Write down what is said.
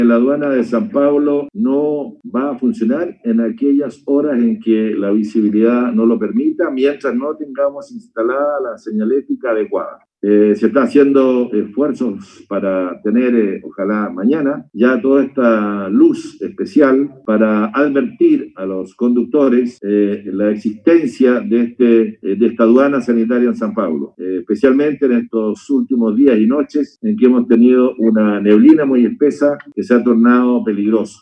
La aduana de San Pablo no va a funcionar en aquellas horas en que la visibilidad no lo permita, mientras no tengamos instalada la señalética adecuada. Se está haciendo esfuerzos para tener, ojalá mañana, ya toda esta luz especial para advertir a los conductores la existencia de esta aduana sanitaria en San Pablo, especialmente en estos últimos días y noches en que hemos tenido una neblina muy espesa que se ha tornado peligroso.